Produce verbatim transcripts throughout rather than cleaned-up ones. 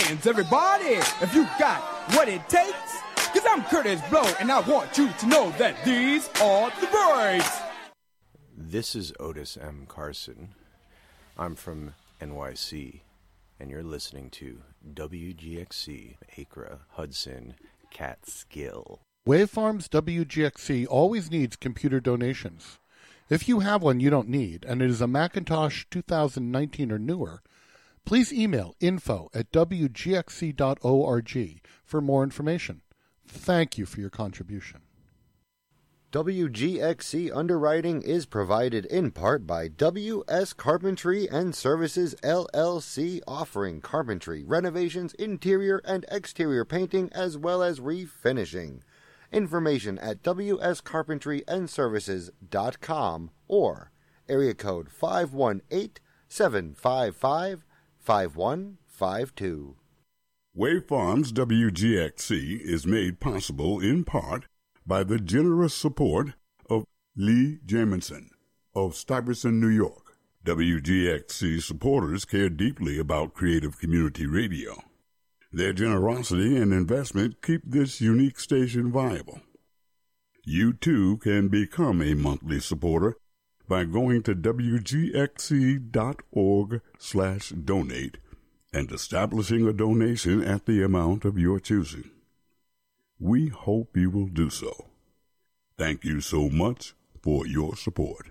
hands, everybody, if you got what it takes. Cause I'm Curtis Blow, and I want you to know that these are the breaks. This is Otis M. Carson. I'm from N Y C, and you're listening to W G X C, Acra, Hudson, Catskill. Waveforms W G X C always needs computer donations. If you have one you don't need, and it is a Macintosh two thousand nineteen or newer, please email info at w g x c dot org for more information. Thank you for your contribution. W G X C underwriting is provided in part by W S Carpentry and Services, L L C, offering carpentry, renovations, interior and exterior painting, as well as refinishing. Information at w s carpentry and services dot com or area code five one eight, seven five five, five one five two. Waveforms W G X C is made possible in part by the generous support of Lee Jamison of Stuyvesant, New York. W G X C supporters care deeply about creative community radio. Their generosity and investment keep this unique station viable. You too can become a monthly supporter by going to w g x c dot org slash donate and establishing a donation at the amount of your choosing. We hope you will do so. Thank you so much for your support.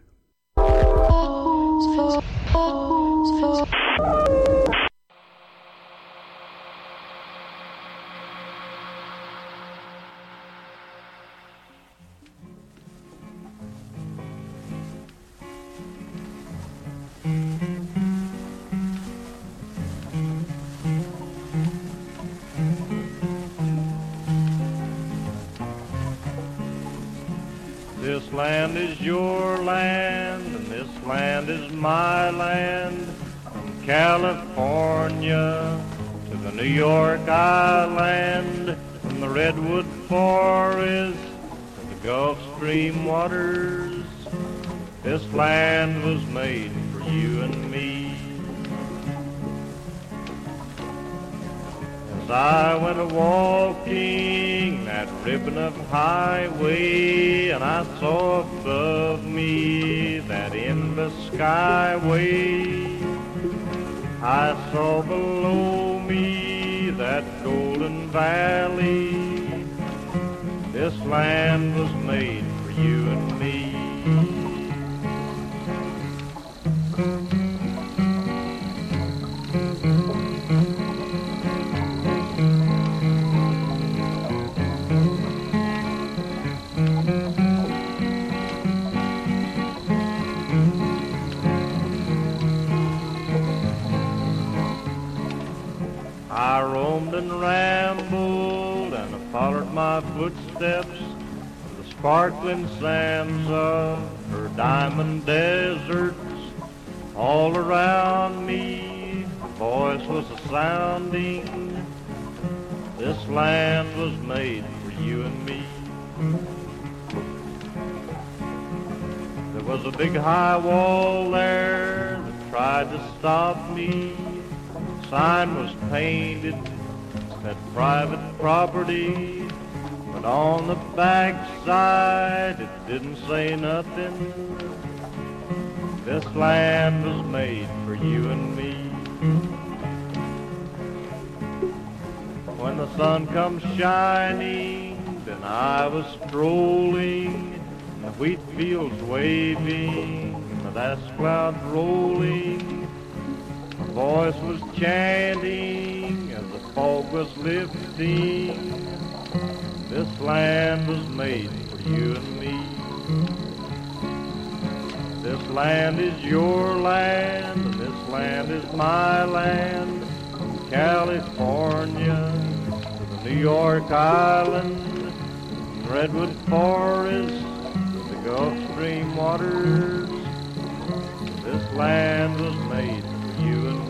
This land is your land, and this land is my land. From California to the New York Island, from the Redwood Forest to the Gulf Stream waters, this land was made for you and me. As I went a-walking that ribbon of highway, and I saw above me that endless skyway, I saw below me that golden valley. This land was made for you and me. I roamed and rambled, and I followed my footsteps to the sparkling sands of her diamond deserts. All around me, a voice was a-sounding. This land was made for you and me. There was a big high wall there that tried to stop me. Sign was painted, said private property, but on the back side it didn't say nothing. This land was made for you and me. When the sun comes shining, then I was strolling, the wheat fields waving, the dust clouds rolling. A voice was chanting as the fog was lifting. This land was made for you and me. This land is your land, and this land is my land. From California to the New York Island, from Redwood Forest to the Gulf Stream waters. This land was made for you and me.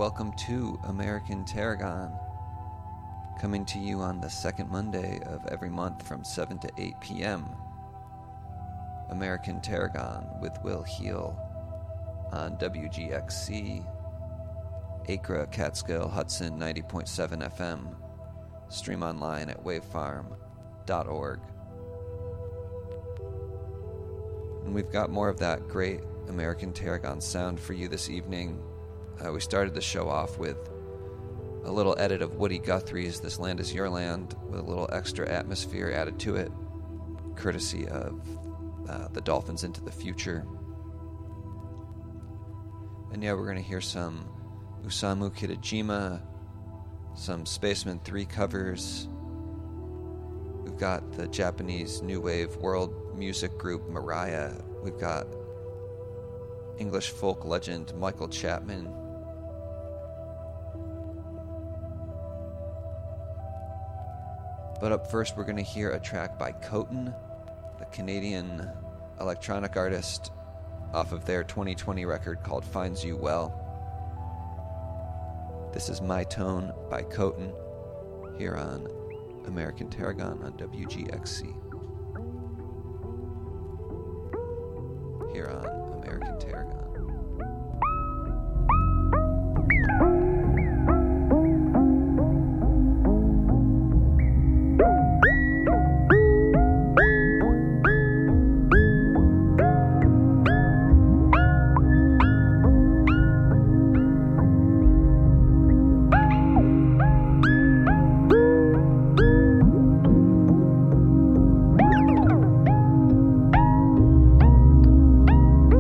welcome to American Tarragon, coming to you on the second Monday of every month from seven to eight p.m. American Tarragon with Will Heal on W G X C, Acra, Catskill, Hudson ninety point seven F M. Stream online at wavefarm dot org. And we've got more of that great American Tarragon sound for you this evening. Uh, we started the show off with a little edit of Woody Guthrie's This Land Is Your Land with a little extra atmosphere added to it, courtesy of uh, the Dolphins Into the Future. And yeah, we're going to hear some Osamu Kitajima, some Spaceman three covers. We've got the Japanese new wave world music group Mariah. We've got English folk legend Michael Chapman. But up first, we're going to hear a track by Coton, the Canadian electronic artist, off of their twenty twenty record called Finds You Well. This is My Tone by Coton, here on American Tarragon on W G X C. Here on American Tarragon. Thank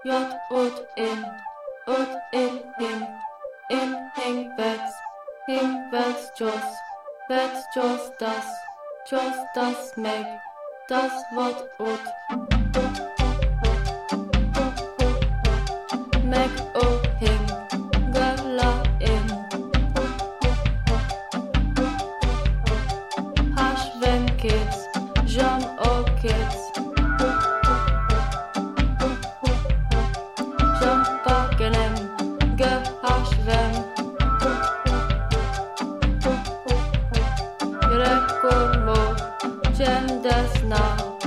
jod, ut, in, ut, in, hing, in, hing, vets, hing, vets, jos, vets, jos, das, jos, das, meg, das, vod, ut. Meg, ut, hing, gala, in. Hash, ven, kids, Jean, o, kids. Jean, ge, hash, ven. Rekormo, kändesna.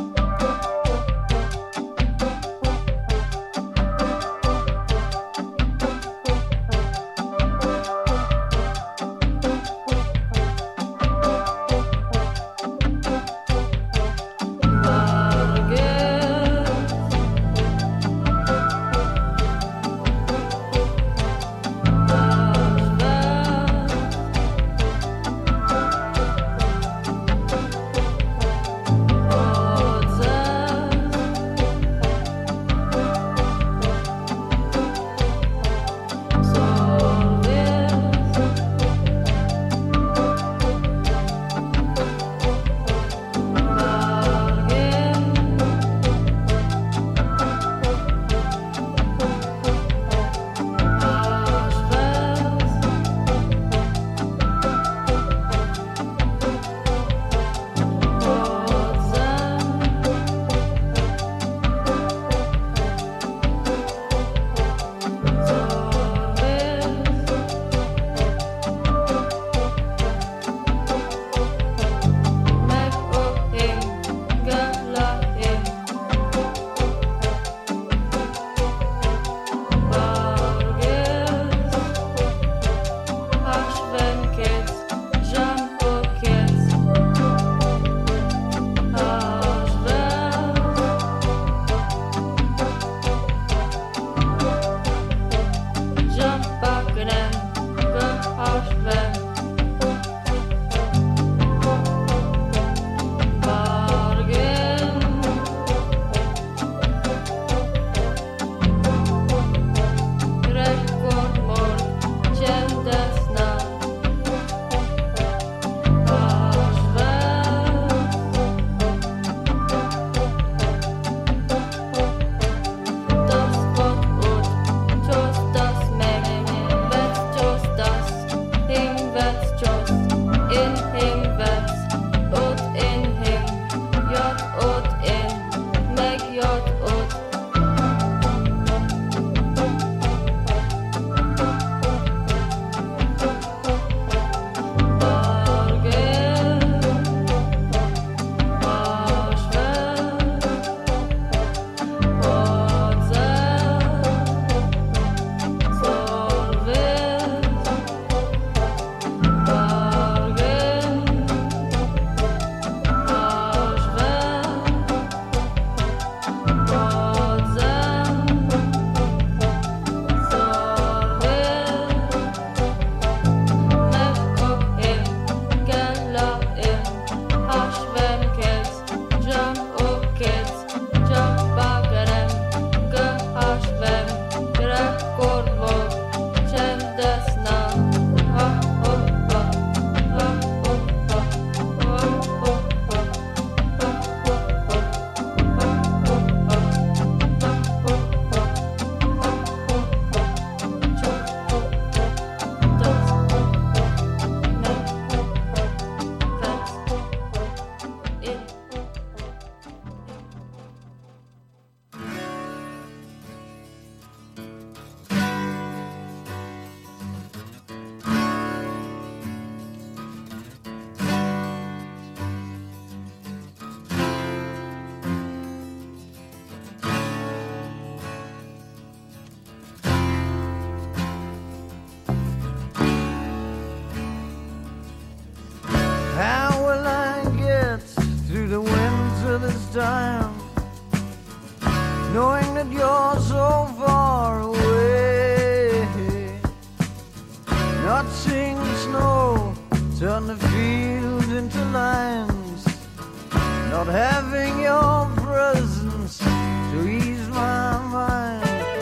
time, knowing that you're so far away. Not seeing the snow turn the fields into lines, not having your presence to ease my mind.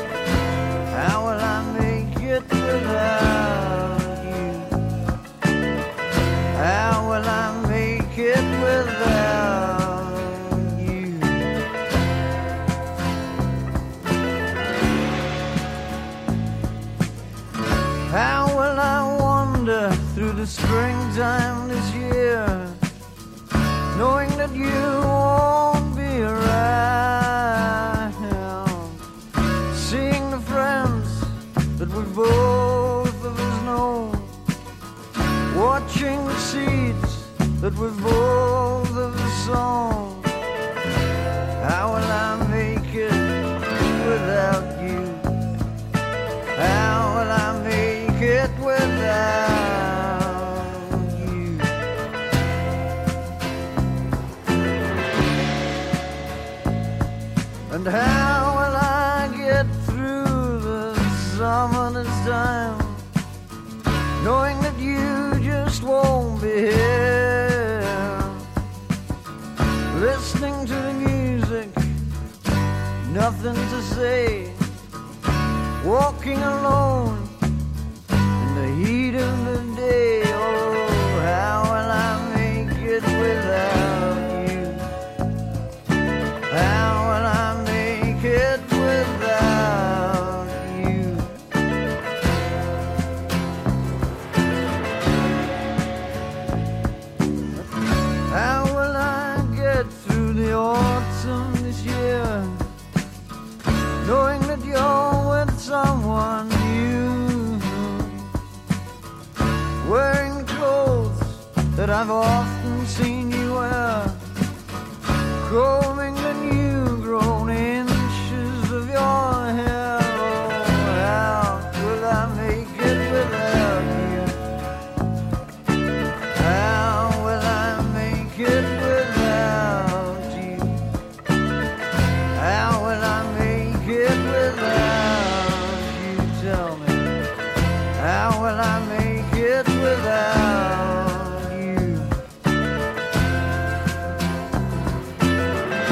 the springtime this year, knowing that you won't be around, seeing the friends that we both of us know, watching the seeds that we both of us sown. How will I make it without you? How will I make it without you? And how will I get through the summer this time, knowing that you just won't be here, listening to the music, nothing to say, walking alone in the heat of the day. Oh, how will I make it without you? How will I make it without you? How will I get through the autumn this year, knowing that you're with someone new, wearing clothes that I've often seen you wear, combing the new grown inches of your hair. Oh, how will I make it without you? How will I make it without you? How will I make it without you? Tell me, how will I make it without you?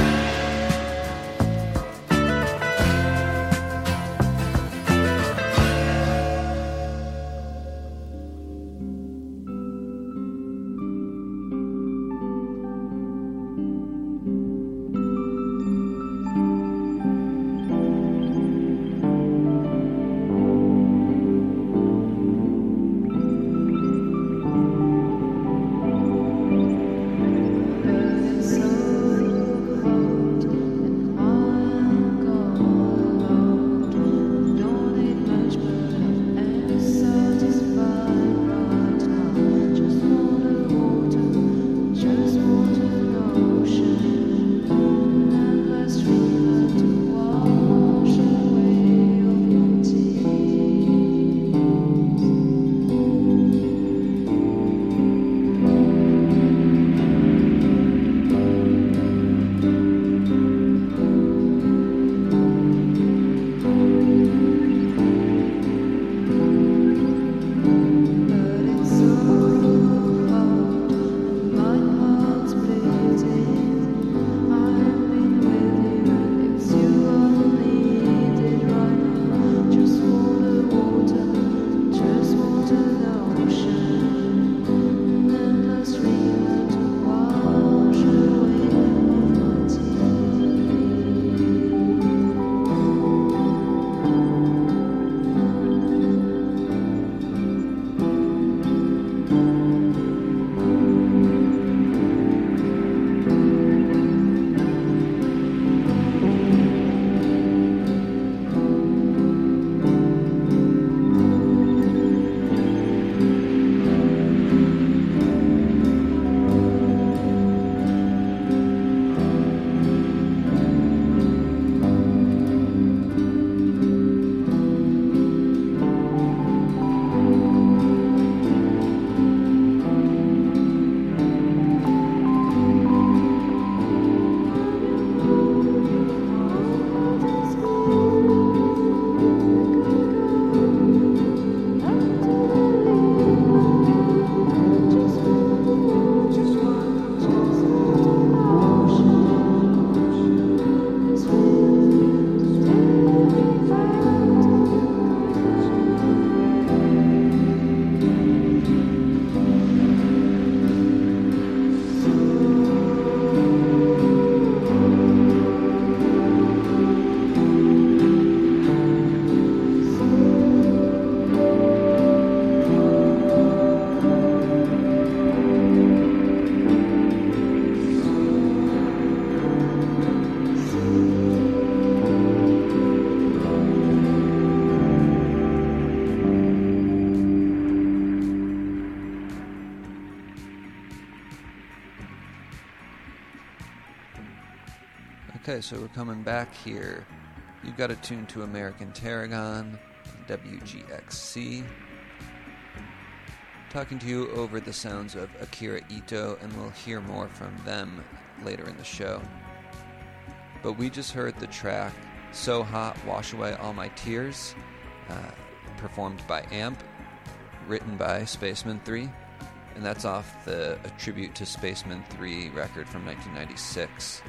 Okay, so we're coming back here. You've got it tuned to American Tarragon, W G X C. Talking to you over the sounds of Akira Ito, and we'll hear more from them later in the show. But we just heard the track So Hot, Wash Away All My Tears, uh, performed by Amp, written by Spaceman three, and that's off the A Tribute to Spaceman three record from nineteen ninety-six.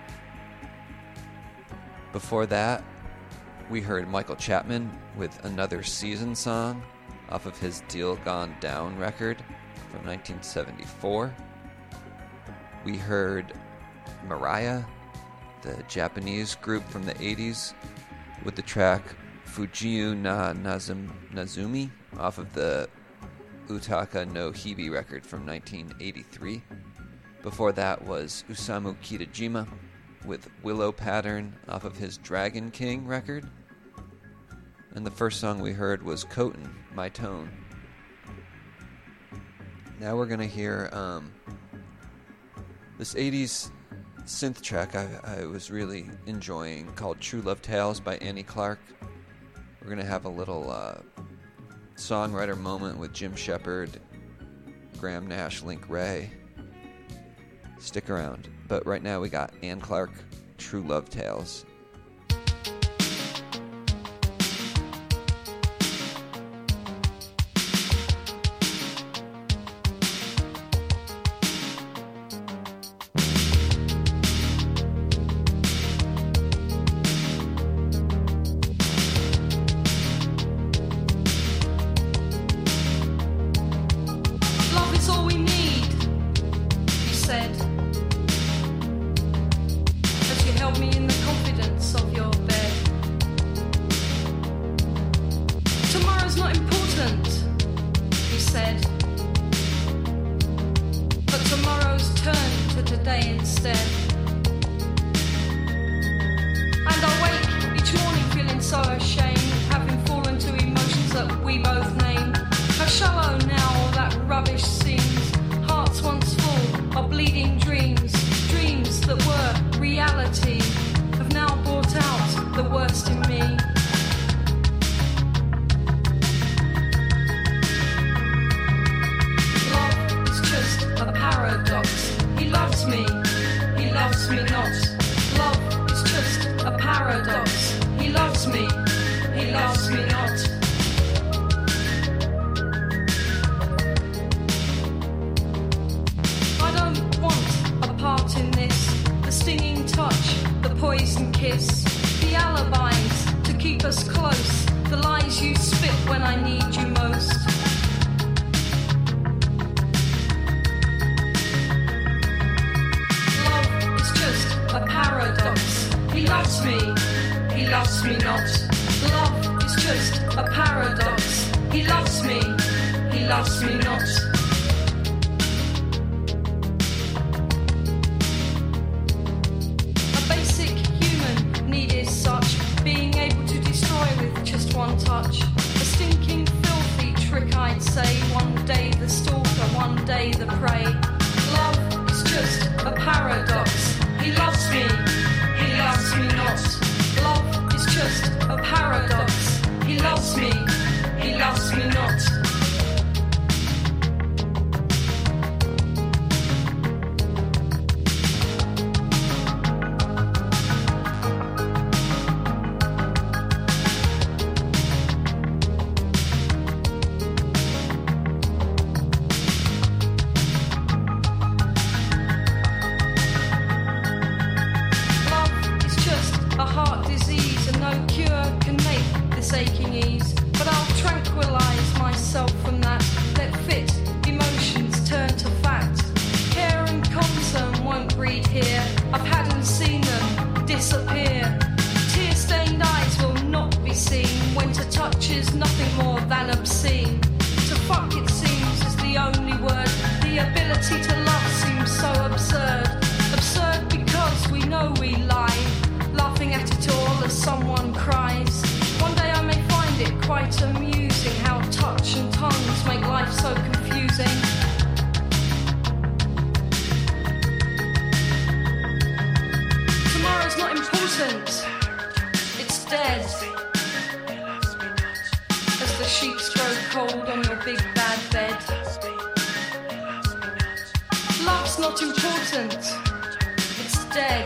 Before that, we heard Michael Chapman with Another Season song off of his Deal Gone Down record from nineteen seventy-four. We heard Mariah, the Japanese group from the eighties, with the track Fujiu na Nazum, Nazumi off of the Utaka no Hibi record from nineteen eighty-three. Before that was Usamu Kitajima with Willow Pattern off of his Dragon King record. And the first song we heard was Coton, My Tone. Now we're going to hear um, this eighties synth track I, I was really enjoying called True Love Tales by Annie Clark. We're going to have a little uh, songwriter moment with Jim Shepard, Graham Nash, Link Ray. Stick around. But right now we got Ann Clark, True Love Tales. Laughing at it all as someone cries. One day I may find it sheets grow cold on your big bad bed. Love's not important, it's dead.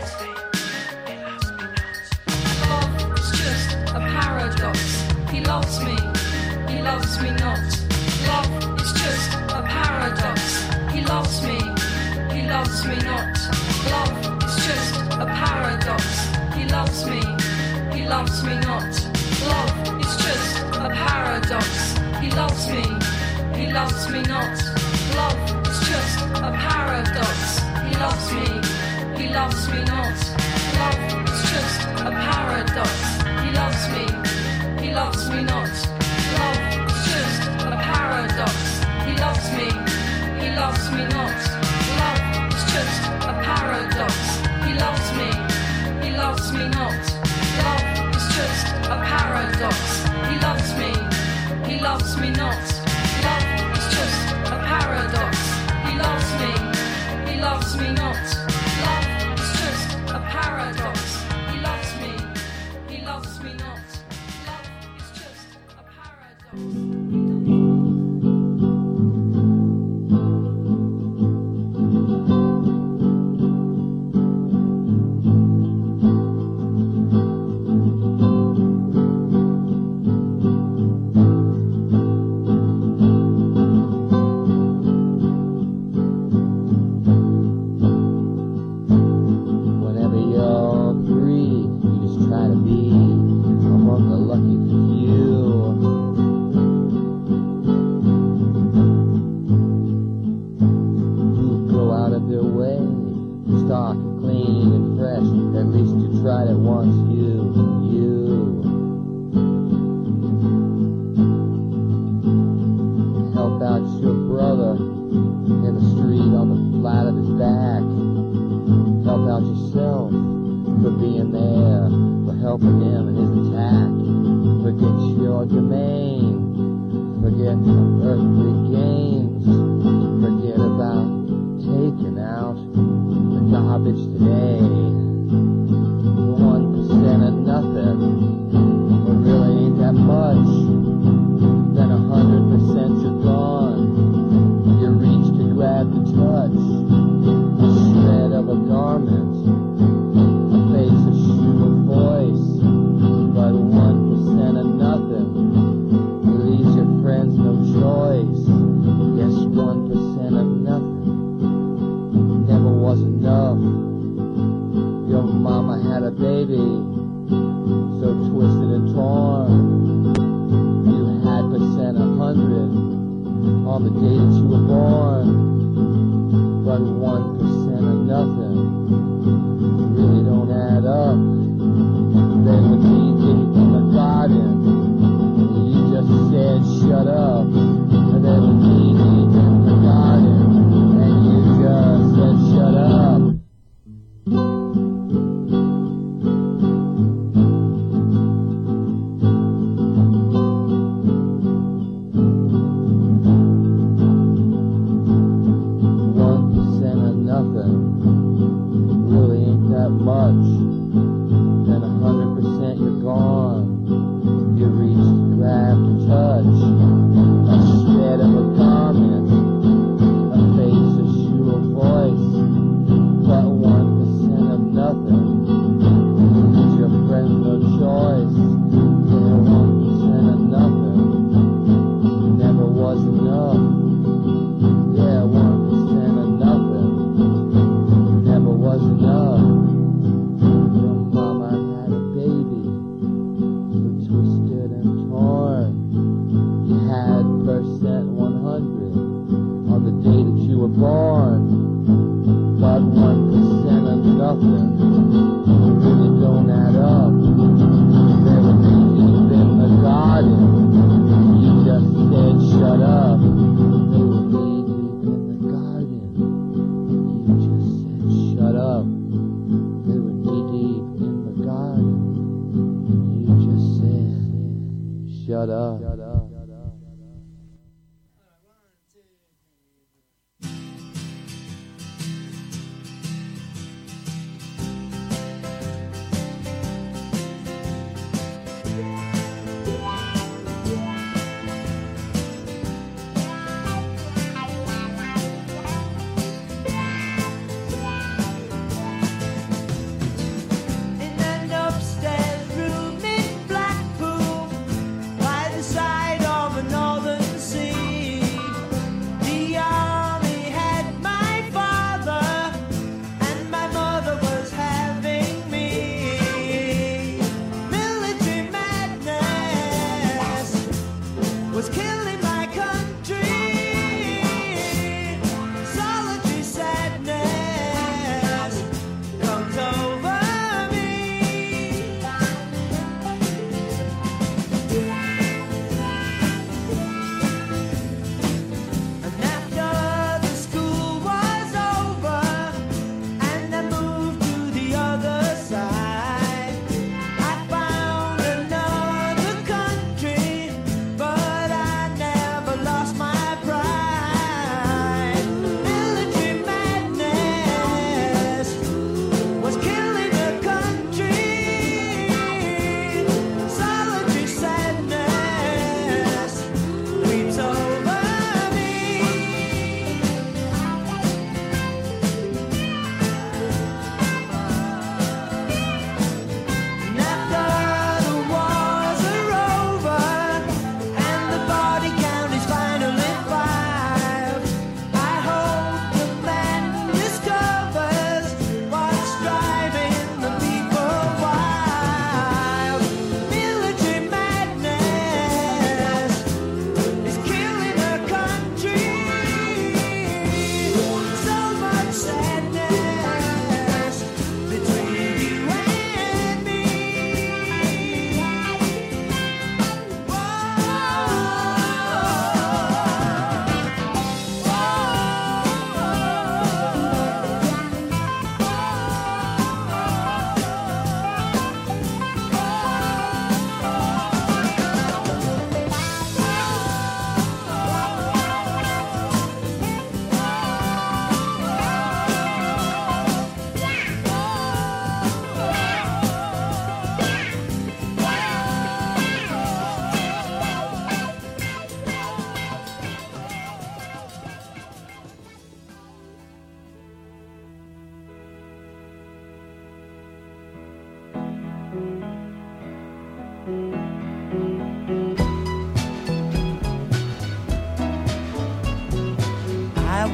Love is just a paradox. He loves me, he loves me not. Love is just a paradox. He loves me, he loves me not. Love is just a paradox. He loves me, he loves me not. Love is just a paradox. He loves me, he loves me not. Love is just a paradox. He loves me, he loves me not. Love is just a paradox. He loves me, he loves me not. Love is just a paradox. He loves me, he loves me not. Love is just a paradox. He loves me, he loves me not. Love is just a paradox. He loves me, he loves me not. Love is just a paradox. He loves me, he loves me not. Love is just a paradox. He loves me, he loves me not. Love is just a paradox. Shut up. Shut up.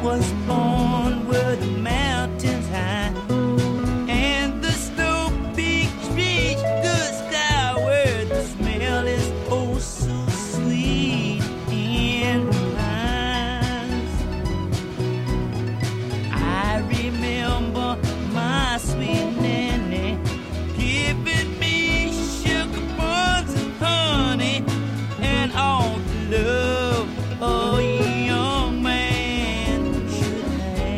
was born where the mountains high and the snow peaks reach the sky, where the smell is oh so sweet in the pines. I remember my sweet nanny giving me sugar buns and honey and all the love a young man should have.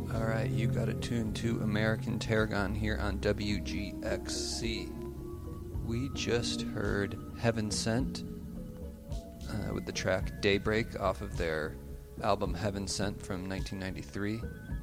All right, you got it tuned to American Tarragon here on W G X C. We just heard Heaven Sent uh, with the track Daybreak off of their album Heaven Sent from nineteen ninety-three.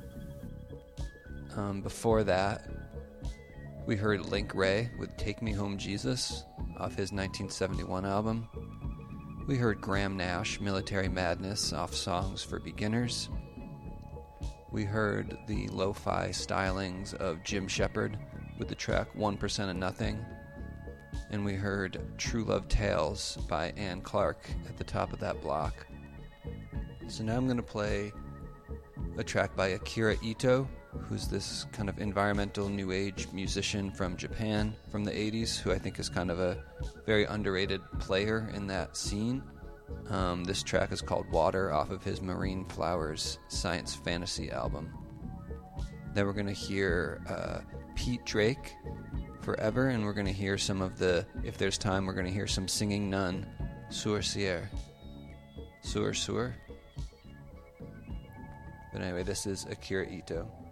Um, before that, we heard Link Wray with Take Me Home Jesus off his nineteen seventy-one album. We heard Graham Nash, Military Madness off Songs for Beginners. We heard the lo-fi stylings of Jim Shepard with the track one percent of Nothing. And we heard True Love Tales by Ann Clark at the top of that block. So now I'm going to play a track by Akira Ito, who's this kind of environmental new age musician from Japan from the eighties, who I think is kind of a very underrated player in that scene. Um, this track is called Water off of his Marine Flowers science fantasy album. Then we're going to hear uh, Pete Drake, Forever, and we're going to hear some of the, if there's time, we're going to hear some Singing Nun, Sur Sier. Sur Sur. But anyway, this is Akira Ito.